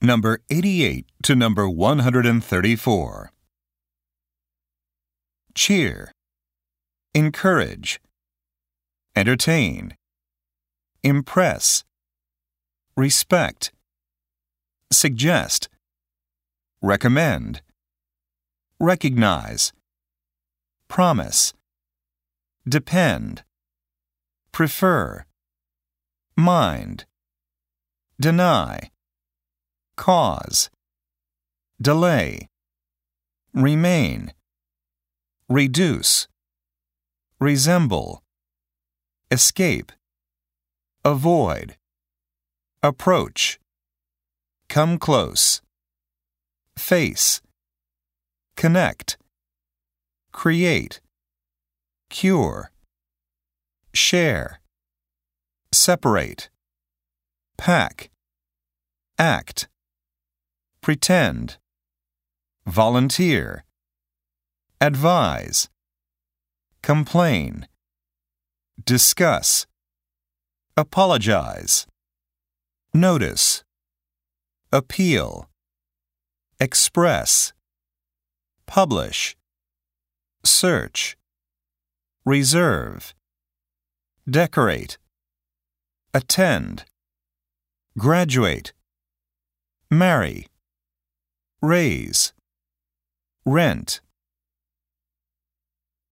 Number 88 to number 134. Cheer. Encourage. Entertain. Impress. Respect. Suggest. Recommend. Recognize. Promise. Depend. Prefer. Mind. Deny. Cause. Delay. Remain. Reduce. Resemble. Escape. Avoid. Approach. Come close. Face. Connect. Create. Cure. Share. Separate. Pack. Act. Pretend. Volunteer. Advise. Complain. Discuss. Apologize. Notice. Appeal. Express. Publish. Search. Reserve. Decorate. Attend. Graduate. Marry. Raise. Rent.